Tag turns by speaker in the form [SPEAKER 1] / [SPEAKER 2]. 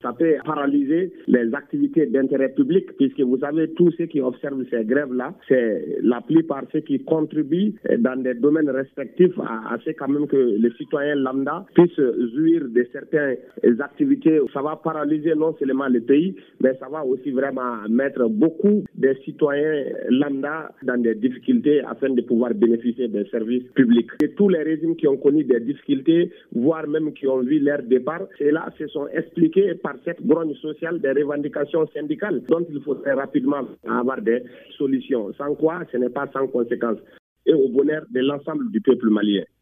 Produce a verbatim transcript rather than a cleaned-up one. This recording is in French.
[SPEAKER 1] ça peut paralyser les activités d'intérêt public, puisque vous savez, tous ceux qui observent ces grèves-là, c'est la plupart ceux qui contribuent dans des domaines respectifs à, à ce quand même que les citoyens lambda puissent jouir de certaines activités. Ça va paralyser non seulement le pays, mais ça va aussi vraiment mettre beaucoup de citoyens lambda dans des difficultés afin de pouvoir bénéficier des services publics. Et tous les régimes qui ont connu des difficultés, voire même qui ont vu leur départ, ceux-là se sont expliqués par cette grogne sociale des revendications syndicales dont il faut très rapidement avoir des solutions. Sans quoi, ce n'est pas sans conséquence et au bonheur de l'ensemble du peuple malien.